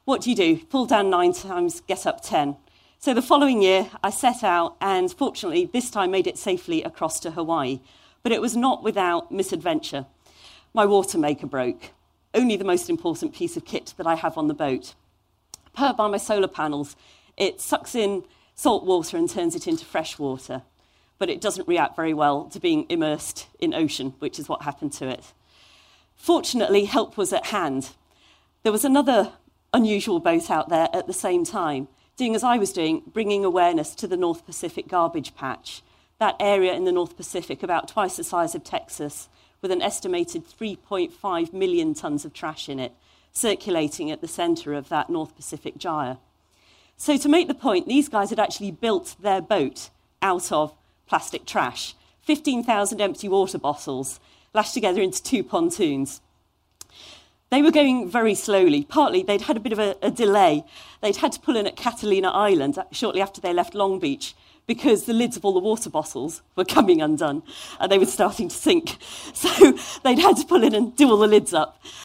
what do? Fall down 9 times, get up 10. So the following year, I set out and fortunately this time made it safely across to Hawaii. But it was not without misadventure. My water maker broke, only the most important piece of kit that I have on the boat. Powered by my solar panels, it sucks in salt water and turns it into fresh water. But it doesn't react very well to being immersed in ocean, which is what happened to it. Fortunately, help was at hand. There was another unusual boat out there at the same time, doing as I was doing, bringing awareness to the North Pacific garbage patch, that area in the North Pacific about twice the size of Texas, with an estimated 3.5 million tonnes of trash in it, circulating at the centre of that North Pacific gyre. So to make the point, these guys had actually built their boat out of plastic trash, 15,000 empty water bottles lashed together into 2 pontoons. They were going very slowly. Partly, they'd had a bit of a delay. They'd had to pull in at Catalina Island shortly after they left Long Beach because the lids of all the water bottles were coming undone and they were starting to sink. So they'd had to pull in and do all the lids up.